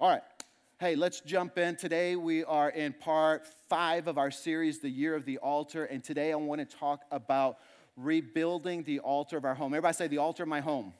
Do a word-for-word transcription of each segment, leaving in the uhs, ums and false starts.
All right. Hey, let's jump in. Today we are in part five of our series, The Year of the Altar. And today I want to talk about rebuilding the altar of our home. Everybody say, the altar of my home.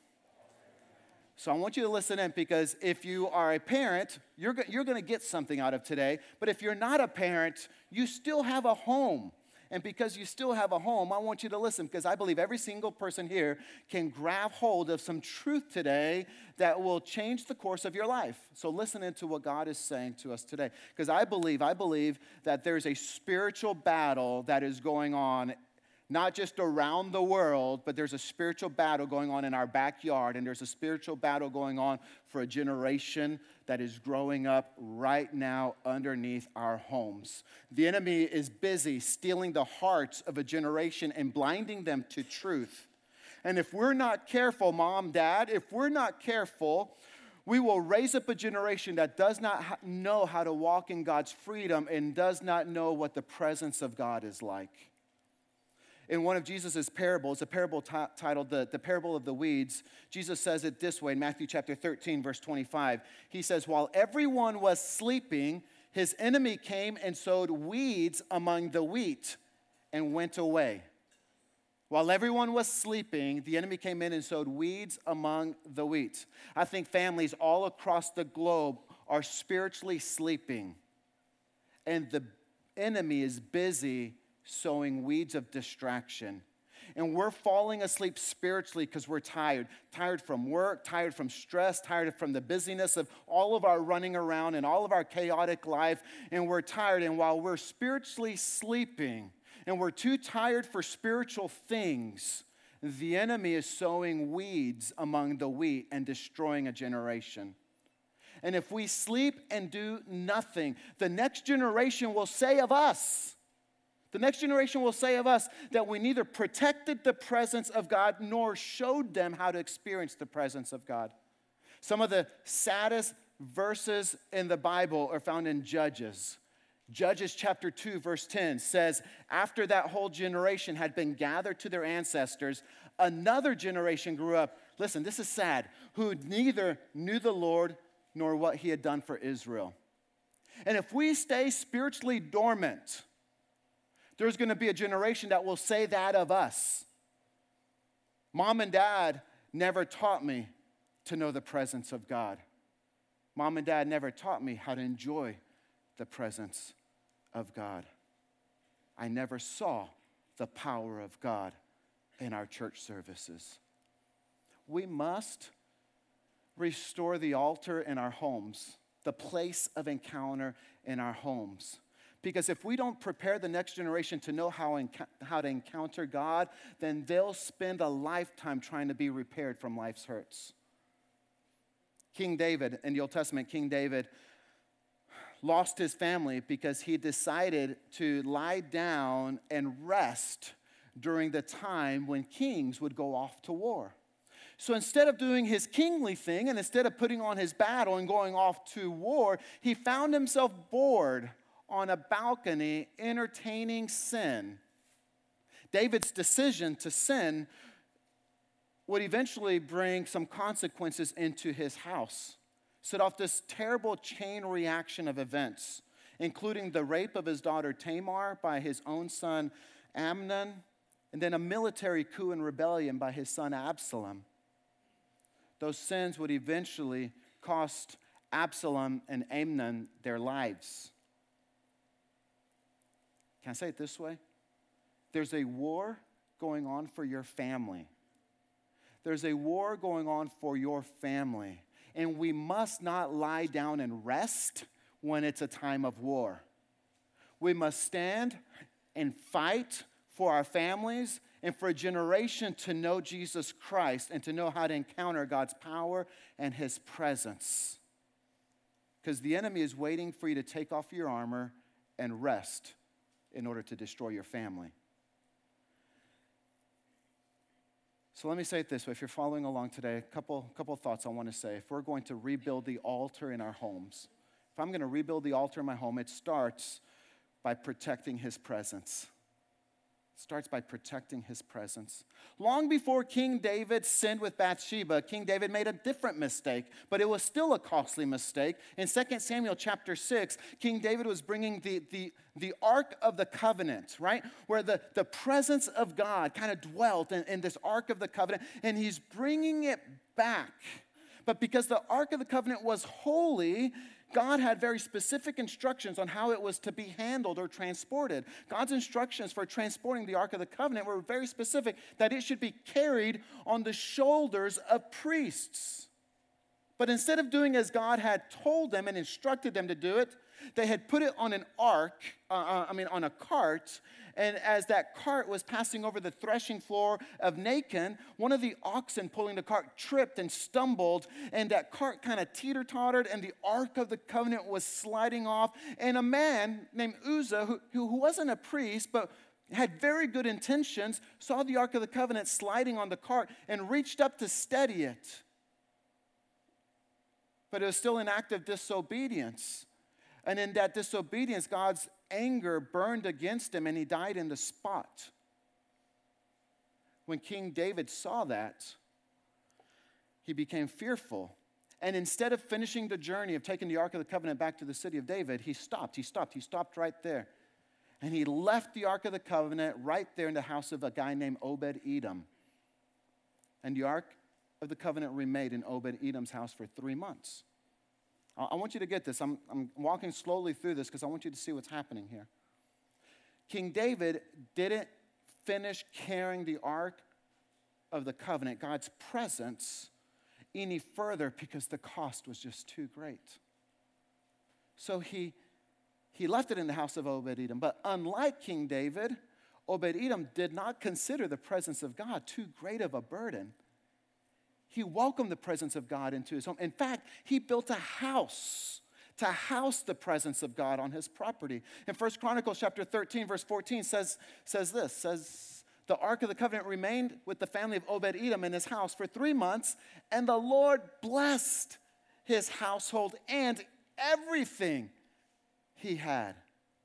So I want you to listen in, because if you are a parent, you're, go- you're going to get something out of today. But if you're not a parent, you still have a home. And because you still have a home, I want you to listen, because I believe every single person here can grab hold of some truth today that will change the course of your life. So listen into what God is saying to us today. Because I believe, I believe that there's a spiritual battle that is going on, not just around the world, but there's a spiritual battle going on in our backyard, and there's a spiritual battle going on for a generation that is growing up right now underneath our homes. The enemy is busy stealing the hearts of a generation and blinding them to truth. And if we're not careful, mom, dad, if we're not careful, we will raise up a generation that does not ha- know how to walk in God's freedom and does not know what the presence of God is like. In one of Jesus' parables, a parable t- titled the, the Parable of the Weeds, Jesus says it this way in Matthew chapter thirteen, verse twenty-five. He says, while everyone was sleeping, his enemy came and sowed weeds among the wheat and went away. While everyone was sleeping, the enemy came in and sowed weeds among the wheat. I think families all across the globe are spiritually sleeping, and the enemy is busy sowing weeds of distraction. And we're falling asleep spiritually because we're tired. Tired from work, tired from stress, tired from the busyness of all of our running around and all of our chaotic life. And we're tired. And while we're spiritually sleeping and we're too tired for spiritual things, the enemy is sowing weeds among the wheat and destroying a generation. And if we sleep and do nothing, the next generation will say of us, The next generation will say of us that we neither protected the presence of God nor showed them how to experience the presence of God. Some of the saddest verses in the Bible are found in Judges. Judges chapter two, verse ten says, after that whole generation had been gathered to their ancestors, another generation grew up, listen, this is sad, who neither knew the Lord nor what he had done for Israel. And if we stay spiritually dormant, there's going to be a generation that will say that of us. Mom and dad never taught me to know the presence of God. Mom and dad never taught me how to enjoy the presence of God. I never saw the power of God in our church services. We must restore the altar in our homes, the place of encounter in our homes. Because if we don't prepare the next generation to know how, enc- how to encounter God, then they'll spend a lifetime trying to be repaired from life's hurts. King David, in the Old Testament, King David lost his family because he decided to lie down and rest during the time when kings would go off to war. So instead of doing his kingly thing and instead of putting on his battle and going off to war, he found himself bored on a balcony entertaining sin. David's decision to sin would eventually bring some consequences into his house. Set off this terrible chain reaction of events, including the rape of his daughter Tamar by his own son Amnon, and then a military coup and rebellion by his son Absalom. Those sins would eventually cost Absalom and Amnon their lives. Can I say it this way? There's a war going on for your family. There's a war going on for your family. And we must not lie down and rest when it's a time of war. We must stand and fight for our families and for a generation to know Jesus Christ and to know how to encounter God's power and his presence. Because the enemy is waiting for you to take off your armor and rest in order to destroy your family. So let me say it this way. If you're following along today, a couple, couple thoughts I want to say. If we're going to rebuild the altar in our homes, if I'm going to rebuild the altar in my home, it starts by protecting his presence. starts by protecting his presence. Long before King David sinned with Bathsheba, King David made a different mistake, but it was still a costly mistake. In Second Samuel chapter six, King David was bringing the, the, the Ark of the Covenant, right? Where the, the presence of God kind of dwelt in, in this Ark of the Covenant, and he's bringing it back. But because the Ark of the Covenant was holy, God had very specific instructions on how it was to be handled or transported. God's instructions for transporting the Ark of the Covenant were very specific, that it should be carried on the shoulders of priests. But instead of doing as God had told them and instructed them to do it, they had put it on an ark, uh, I mean on a cart, and as that cart was passing over the threshing floor of Nacon, one of the oxen pulling the cart tripped and stumbled, and that cart kind of teeter-tottered, and the Ark of the Covenant was sliding off, and a man named Uzzah, who, who wasn't a priest, but had very good intentions, saw the Ark of the Covenant sliding on the cart and reached up to steady it. But it was still an act of disobedience. And in that disobedience, God's anger burned against him, and he died in the spot. When King David saw that, he became fearful. And instead of finishing the journey of taking the Ark of the Covenant back to the city of David, he stopped. He stopped. He stopped right there. And he left the Ark of the Covenant right there in the house of a guy named Obed-Edom. And the Ark of the Covenant remained in Obed-Edom's house for three months. I want you to get this. I'm, I'm walking slowly through this because I want you to see what's happening here. King David didn't finish carrying the Ark of the Covenant, God's presence, any further because the cost was just too great. So he, he left it in the house of Obed-Edom. But unlike King David, Obed-Edom did not consider the presence of God too great of a burden. He welcomed the presence of God into his home. In fact, he built a house to house the presence of God on his property. In First Chronicles chapter thirteen, verse fourteen says, says this, says, the Ark of the Covenant remained with the family of Obed-Edom in his house for three months, and the Lord blessed his household and everything he had.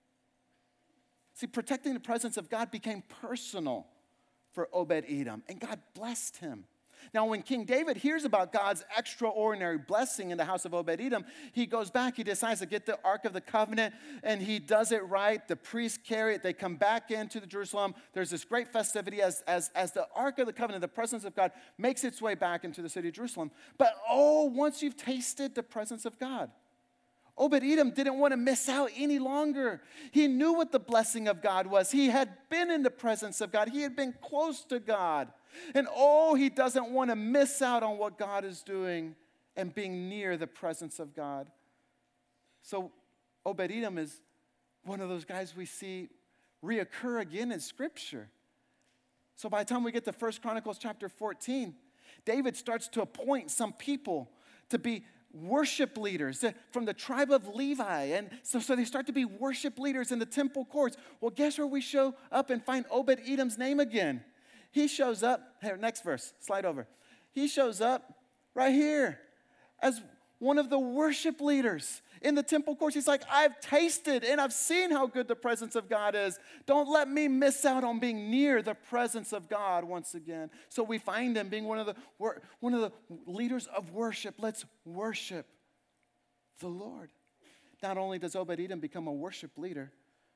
See, protecting the presence of God became personal for Obed-Edom, and God blessed him. Now, when King David hears about God's extraordinary blessing in the house of Obed-Edom, he goes back, he decides to get the Ark of the Covenant, and he does it right. The priests carry it. They come back into the Jerusalem. There's this great festivity as, as, as the Ark of the Covenant, the presence of God, makes its way back into the city of Jerusalem. But, oh, once you've tasted the presence of God, Obed-Edom didn't want to miss out any longer. He knew what the blessing of God was. He had been in the presence of God. He had been close to God. And oh, he doesn't want to miss out on what God is doing and being near the presence of God. So Obed-Edom is one of those guys we see reoccur again in Scripture. So by the time we get to First Chronicles chapter fourteen, David starts to appoint some people to be worship leaders from the tribe of Levi. And so, so they start to be worship leaders in the temple courts. Well, guess where we show up and find Obed-Edom's name again? He shows up, here, next verse, slide over. He shows up right here as one of the worship leaders in the temple courts. He's like, I've tasted and I've seen how good the presence of God is. Don't let me miss out on being near the presence of God once again. So we find him being one of the, one of the leaders of worship. Let's worship the Lord. Not only does Obed-Edom become a worship leader,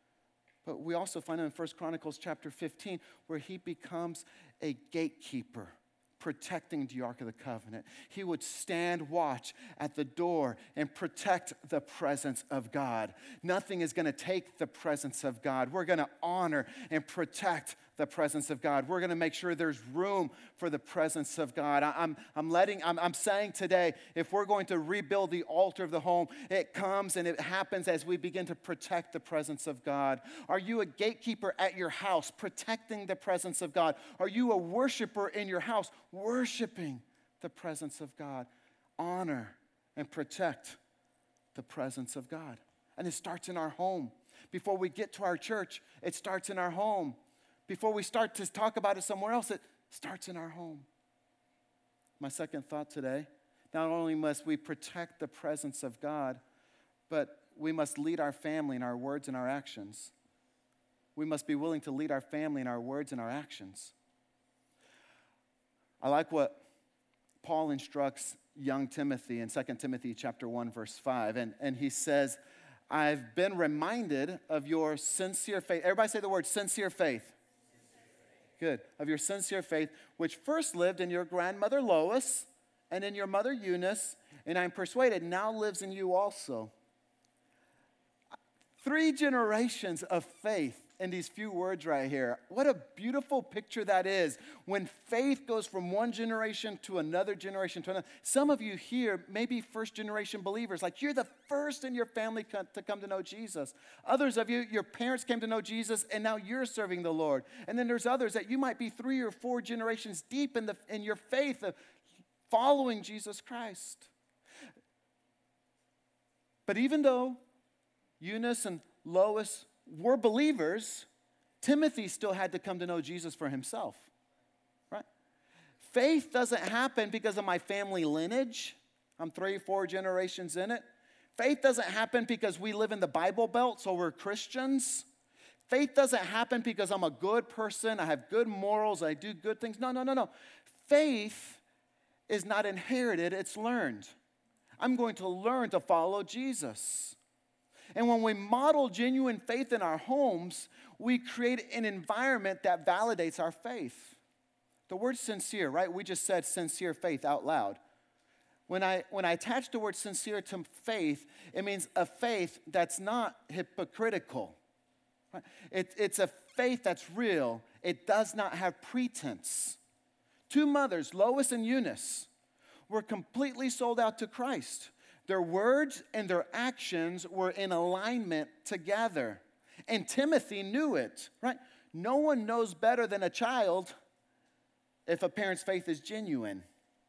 but we also find him in First Chronicles chapter fifteen, where he becomes a gatekeeper, protecting the Ark of the Covenant. He would stand watch at the door and protect the presence of God. Nothing is going to take the presence of God. We're going to honor and protect the presence of God. We're going to make sure there's room for the presence of God. I, I'm, I'm letting, I'm, I'm saying today, if we're going to rebuild the altar of the home, it comes and it happens as we begin to protect the presence of God. Are you a gatekeeper at your house, protecting the presence of God? Are you a worshiper in your house, worshiping the presence of God? Honor and protect the presence of God. And it starts in our home. Before we get to our church, it starts in our home. Before we start to talk about it somewhere else, it starts in our home. My second thought today, not only must we protect the presence of God, but we must lead our family in our words and our actions we must be willing to lead our family in our words and our actions. I like what Paul instructs young Timothy in Second Timothy chapter one, verse five. And, and he says, I've been reminded of your sincere faith. Everybody say the word sincere faith. Good. Of your sincere faith, which first lived in your grandmother Lois and in your mother Eunice, and I'm persuaded now lives in you also. Three generations of faith in these few words right here. What a beautiful picture that is when faith goes from one generation to another generation to another. Some of you here may be first generation believers, like you're the first in your family to come to know Jesus. Others of you, your parents came to know Jesus and now you're serving the Lord. And then there's others that you might be three or four generations deep in, the, in your faith of following Jesus Christ. But even though Eunice and Lois were believers, Timothy still had to come to know Jesus for himself, right? Faith doesn't happen because of my family lineage. I'm three, four generations in it. Faith doesn't happen because we live in the Bible Belt, so we're Christians. Faith doesn't happen because I'm a good person, I have good morals, I do good things. No, no, no, no. Faith is not inherited, it's learned. I'm going to learn to follow Jesus. And when we model genuine faith in our homes, we create an environment that validates our faith. The word sincere, right? We just said sincere faith out loud. When I, when I attach the word sincere to faith, it means a faith that's not hypocritical. Right? It, it's a faith that's real. It does not have pretense. Two mothers, Lois and Eunice, were completely sold out to Christ. Their words and their actions were in alignment together. And Timothy knew it, right? No one knows better than a child if a parent's faith is genuine.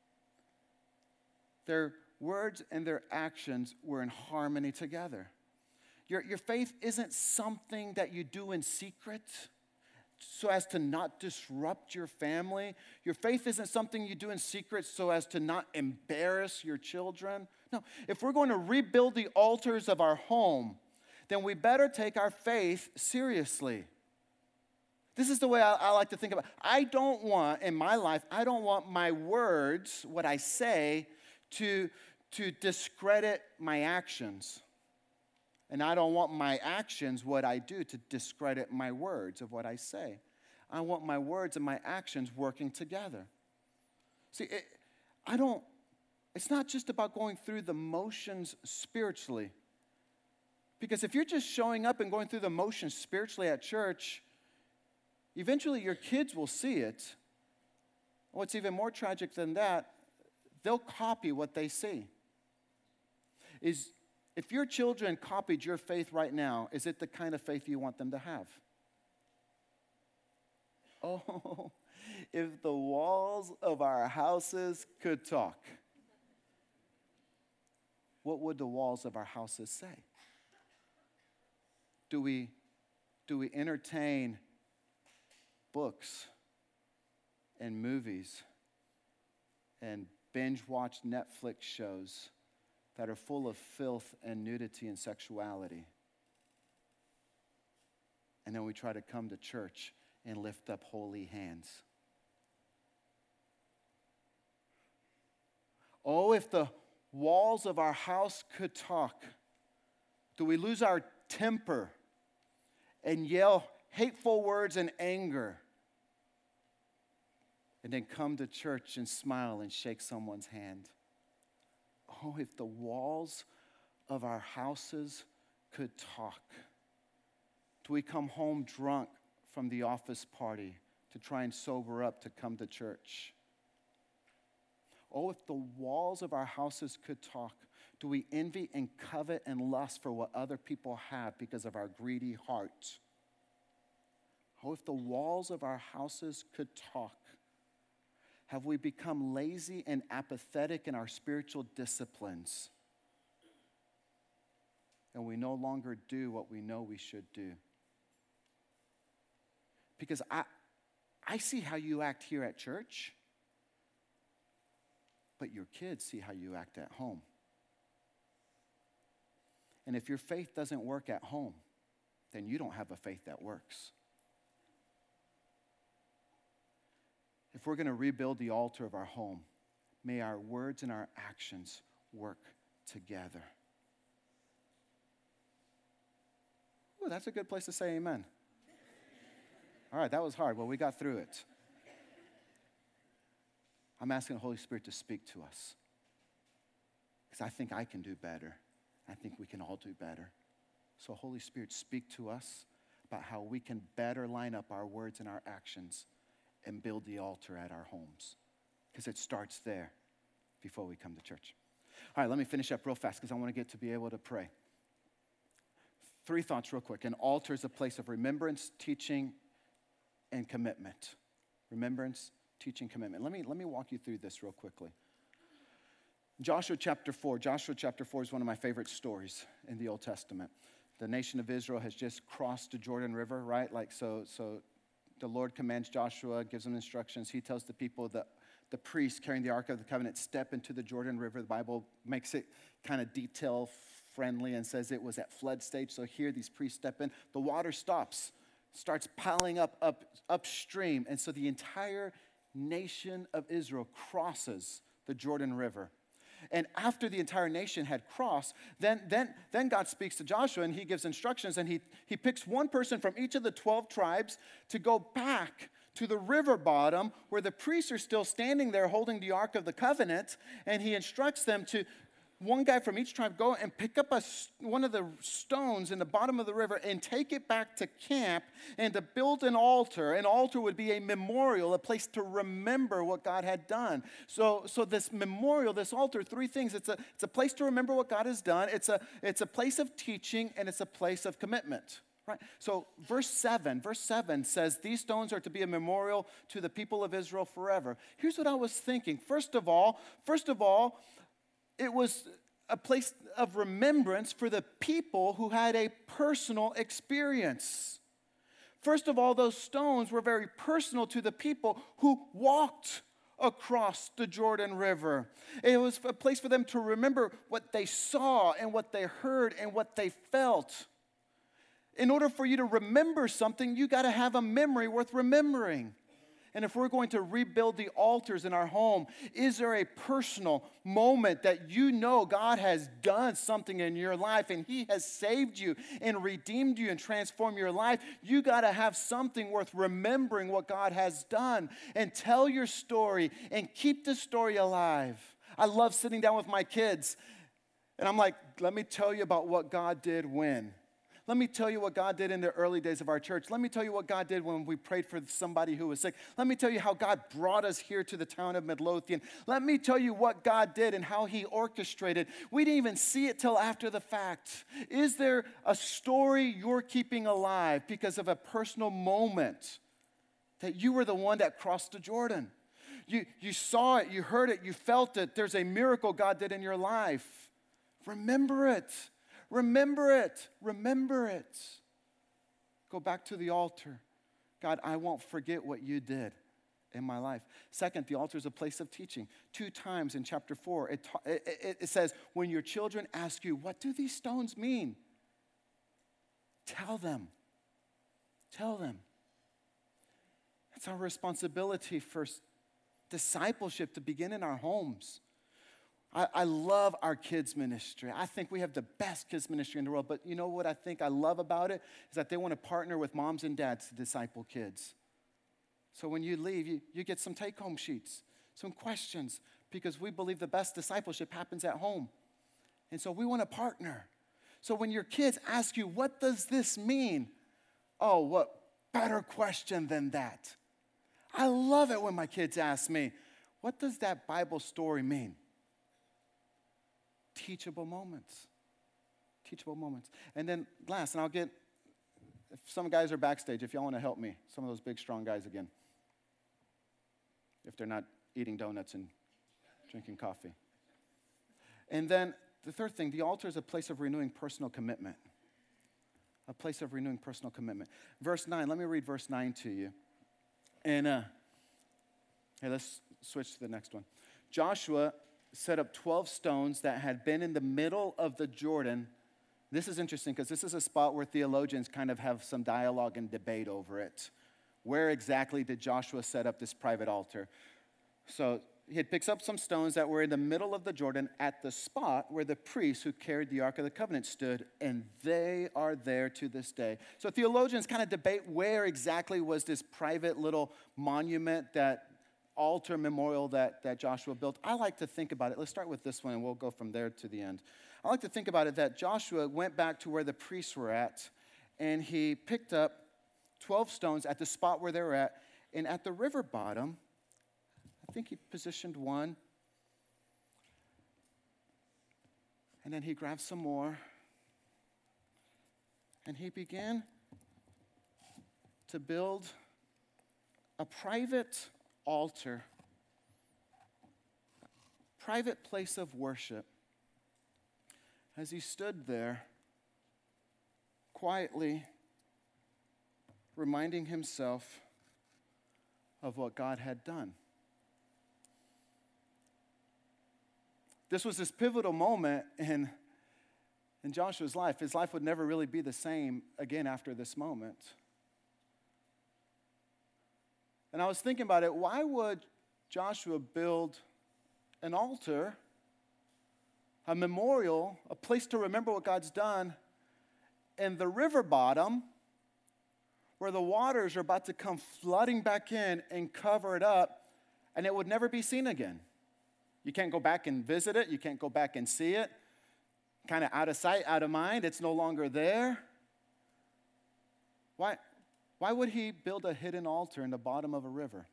Their words and their actions were in harmony together. Your, your faith isn't something that you do in secret so as to not disrupt your family. Your faith isn't something you do in secret so as to not embarrass your children. No, if we're going to rebuild the altars of our home, then we better take our faith seriously. This is the way I, I like to think about it. I don't want, in my life, I don't want my words, what I say, to, to discredit my actions. And I don't want my actions, what I do, to discredit my words of what I say. I want my words and my actions working together. See, it, I don't, it's not just about going through the motions spiritually. Because if you're just showing up and going through the motions spiritually at church, eventually your kids will see it. What's even more tragic than that, they'll copy what they see. Is If your children copied your faith right now, is it the kind of faith you want them to have? Oh, if the walls of our houses could talk, what would the walls of our houses say? Do we, do we entertain books and movies and binge watch Netflix shows that are full of filth and nudity and sexuality? And then we try to come to church and lift up holy hands. Oh, if the walls of our house could talk, do we lose our temper and yell hateful words and anger and then come to church and smile and shake someone's hand? Oh, if the walls of our houses could talk. Do we come home drunk from the office party to try and sober up to come to church? Oh, if the walls of our houses could talk. Do we envy and covet and lust for what other people have because of our greedy heart? Oh, if the walls of our houses could talk. Have we become lazy and apathetic in our spiritual disciplines? And we no longer do what we know we should do? Because I, I see how you act here at church, but your kids see how you act at home. And if your faith doesn't work at home, then you don't have a faith that works. If we're going to rebuild the altar of our home, may our words and our actions work together. Ooh, that's a good place to say amen. All right, that was hard. Well, we got through it. I'm asking the Holy Spirit to speak to us, because I think I can do better. I think we can all do better. So Holy Spirit, speak to us about how we can better line up our words and our actions and build the altar at our homes, because it starts there before we come to church. All right, let me finish up real fast because I want to get to be able to pray. Three thoughts real quick. An altar is a place of remembrance, teaching, and commitment. Remembrance, teaching, commitment. Let me, let me walk you through this real quickly. Joshua chapter four. Joshua chapter four is one of my favorite stories in the Old Testament. The nation of Israel has just crossed the Jordan River, right? Like so, so the Lord commands Joshua, gives him instructions. He tells the people that the priests carrying the Ark of the Covenant step into the Jordan River. The Bible makes it kind of detail friendly and says it was at flood stage. So here these priests step in. The water stops, starts piling up, up upstream. And so the entire nation of Israel crosses the Jordan River. And after the entire nation had crossed, then, then, then God speaks to Joshua and he gives instructions, and he, he picks one person from each of the twelve tribes to go back to the river bottom where the priests are still standing there holding the Ark of the Covenant, and he instructs them to, one guy from each tribe, go and pick up a, one of the stones in the bottom of the river and take it back to camp and to build an altar. An altar would be a memorial, a place to remember what God had done. So, so this memorial, this altar, three things. It's a, it's a place to remember what God has done. It's a, it's a place of teaching, and it's a place of commitment. Right? So verse seven, verse seven says, these stones are to be a memorial to the people of Israel forever. Here's what I was thinking. First of all, first of all, it was a place of remembrance for the people who had a personal experience. First of all, those stones were very personal to the people who walked across the Jordan River. It was a place for them to remember what they saw and what they heard and what they felt. In order for you to remember something, you got to have a memory worth remembering. And if we're going to rebuild the altars in our home, is there a personal moment that you know God has done something in your life and he has saved you and redeemed you and transformed your life? You got to have something worth remembering what God has done, and tell your story and keep the story alive. I love sitting down with my kids and I'm like, let me tell you about what God did when. Let me tell you what God did in the early days of our church. Let me tell you what God did when we prayed for somebody who was sick. Let me tell you how God brought us here to the town of Midlothian. Let me tell you what God did and how he orchestrated. We didn't even see it till after the fact. Is there a story you're keeping alive because of a personal moment that you were the one that crossed the Jordan? You, you saw it, you heard it, you felt it. There's a miracle God did in your life. Remember it. Remember it. Remember it. Go back to the altar. God, I won't forget what you did in my life. Second, the altar is a place of teaching. Two times in chapter four, it, ta- it, it says, when your children ask you, what do these stones mean? Tell them. Tell them. It's our responsibility for discipleship to begin in our homes. I, I love our kids' ministry. I think we have the best kids' ministry in the world. But you know what I think I love about it is that they want to partner with moms and dads to disciple kids. So when you leave, you, you get some take-home sheets, some questions, because we believe the best discipleship happens at home. And so we want to partner. So when your kids ask you, what does this mean? Oh, what better question than that? I love it when my kids ask me, what does that Bible story mean? Teachable moments. Teachable moments. And then last, and I'll get, if some guys are backstage, if y'all want to help me, some of those big, strong guys again, if they're not eating donuts and drinking coffee. And then the third thing, the altar is a place of renewing personal commitment. A place of renewing personal commitment. Verse nine, let me read verse nine to you. And, uh, hey, let's switch to the next one. Joshua set up twelve stones that had been in the middle of the Jordan This is interesting because this is a spot where theologians kind of have some dialogue and debate over it. Where exactly did Joshua set up this private altar? So he picks up some stones that were in the middle of the Jordan at the spot where the priests who carried the Ark of the Covenant stood, and they are there to this day. So theologians kind of debate where exactly was this private little monument, that altar memorial that, that Joshua built. I like to think about it. Let's start with this one, and we'll go from there to the end. I like to think about it that Joshua went back to where the priests were at, and he picked up twelve stones at the spot where they were at, and at the river bottom, I think he positioned one, and then he grabbed some more, and he began to build a private altar, private place of worship. As he stood there, quietly reminding himself of what God had done. This was this pivotal moment in, in Joshua's life. His life would never really be the same again after this moment. And I was thinking about it, why would Joshua build an altar, a memorial, a place to remember what God's done in the river bottom where the waters are about to come flooding back in and cover it up, and it would never be seen again? You can't go back and visit it. You can't go back and see it. Kind of out of sight, out of mind. It's no longer there. Why, why would he build a hidden altar in the bottom of a river?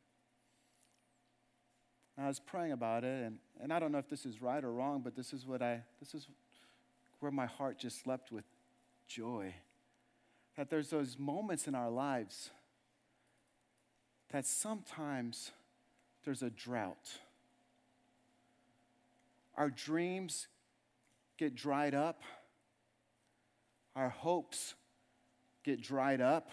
I was praying about it, and, and I don't know if this is right or wrong, but this is what I, this is where my heart just leapt with joy. That there's those moments in our lives that sometimes there's a drought. Our dreams get dried up. Our hopes get dried up.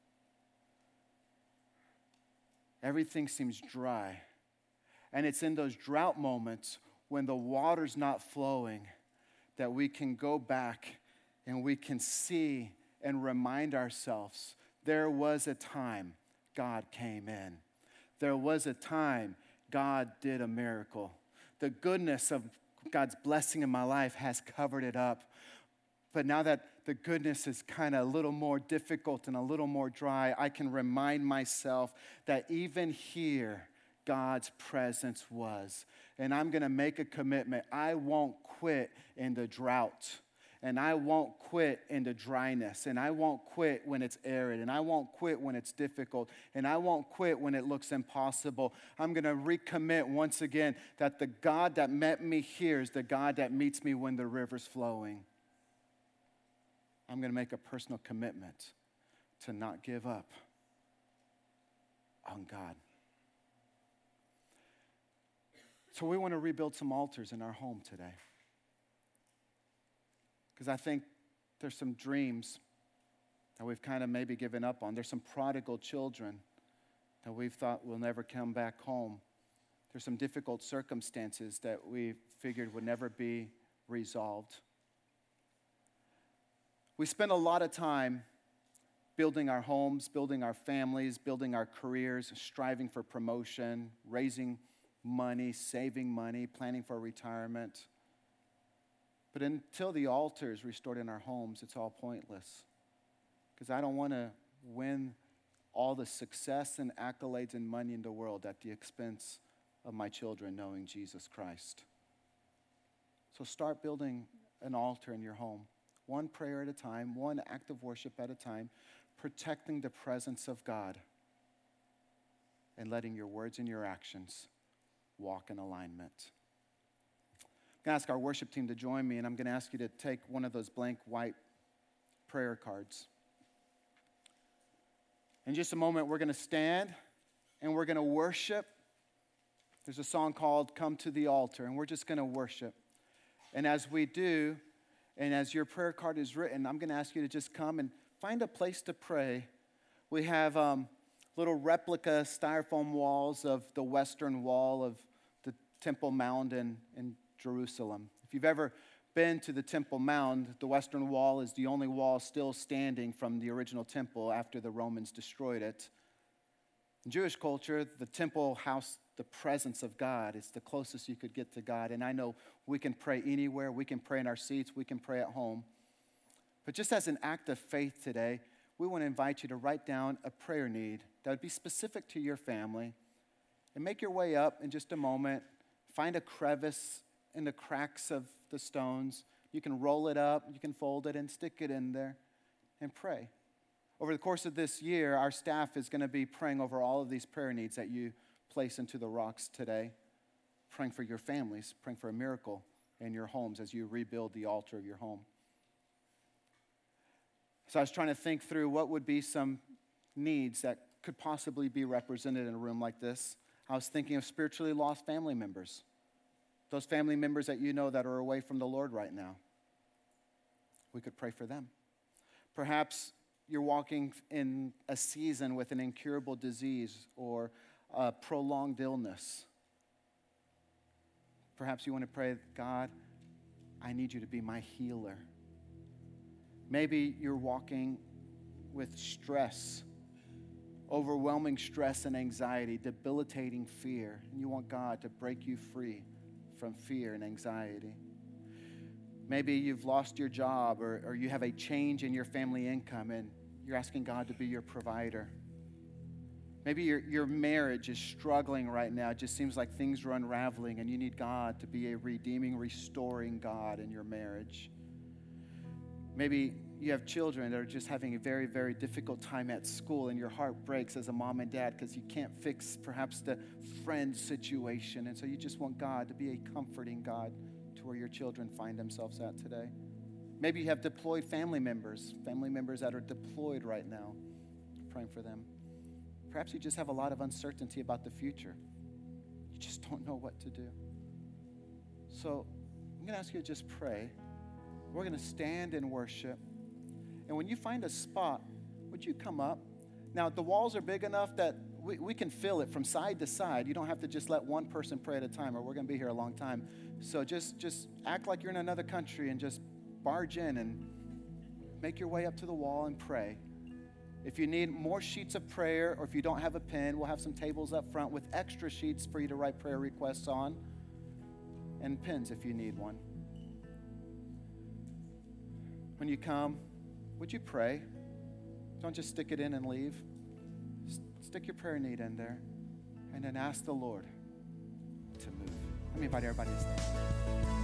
Everything seems dry. And it's in those drought moments when the water's not flowing that we can go back and we can see and remind ourselves, there was a time God came in. There was a time God did a miracle. The goodness of God's blessing in my life has covered it up. But now that the goodness is kind of a little more difficult and a little more dry, I can remind myself that even here, God's presence was. And I'm going to make a commitment. I won't quit in the drought. And I won't quit in the dryness. And I won't quit when it's arid. And I won't quit when it's difficult. And I won't quit when it looks impossible. I'm going to recommit once again that the God that met me here is the God that meets me when the river's flowing. I'm going to make a personal commitment to not give up on God. So we want to rebuild some altars in our home today. Because I think there's some dreams that we've kind of maybe given up on. There's some prodigal children that we've thought will never come back home. There's some difficult circumstances that we figured would never be resolved. We spend a lot of time building our homes, building our families, building our careers, striving for promotion, raising money, saving money, planning for retirement. But until the altar is restored in our homes, it's all pointless. Because I don't want to win all the success and accolades and money in the world at the expense of my children knowing Jesus Christ. So start building an altar in your home. One prayer at a time, one act of worship at a time, protecting the presence of God and letting your words and your actions walk in alignment. I'm going to ask our worship team to join me, and I'm going to ask you to take one of those blank white prayer cards. In just a moment, we're going to stand and we're going to worship. There's a song called Come to the Altar, and we're just going to worship. And as we do, and as your prayer card is written, I'm going to ask you to just come and find a place to pray. We have um, little replica styrofoam walls of the western wall of the Temple Mount in, in Jerusalem. If you've ever been to the Temple Mount, the Western Wall is the only wall still standing from the original temple after the Romans destroyed it. In Jewish culture, the temple housed the presence of God. It's the closest you could get to God. And I know we can pray anywhere. We can pray in our seats. We can pray at home. But just as an act of faith today, we want to invite you to write down a prayer need that would be specific to your family. And make your way up in just a moment. Find a crevice in the cracks of the stones. You can roll it up. You can fold it and stick it in there and pray. Over the course of this year, our staff is going to be praying over all of these prayer needs that you place into the rocks today, praying for your families, praying for a miracle in your homes as you rebuild the altar of your home. So I was trying to think through what would be some needs that could possibly be represented in a room like this. I was thinking of spiritually lost family members, those family members that you know that are away from the Lord right now. We could pray for them. Perhaps you're walking in a season with an incurable disease or a prolonged illness. Perhaps you want to pray, God, I need you to be my healer. Maybe you're walking with stress, overwhelming stress and anxiety, debilitating fear, and you want God to break you free from fear and anxiety. Maybe you've lost your job or, or you have a change in your family income and you're asking God to be your provider. Maybe your, your marriage is struggling right now. It just seems like things are unraveling and you need God to be a redeeming, restoring God in your marriage. Maybe you have children that are just having a very, very difficult time at school and your heart breaks as a mom and dad because you can't fix perhaps the friend situation. And so you just want God to be a comforting God to where your children find themselves at today. Maybe you have deployed family members, family members that are deployed right now, praying for them. Perhaps you just have a lot of uncertainty about the future. You just don't know what to do. So I'm going to ask you to just pray. We're going to stand and worship. And when you find a spot, would you come up? Now, the walls are big enough that we, we can fill it from side to side. You don't have to just let one person pray at a time or we're going to be here a long time. So just, just act like you're in another country and just barge in and make your way up to the wall and pray. If you need more sheets of prayer or if you don't have a pen, we'll have some tables up front with extra sheets for you to write prayer requests on and pens if you need one. When you come, would you pray? Don't just stick it in and leave. Stick your prayer need in there and then ask the Lord to move. Let me invite everybody to stand.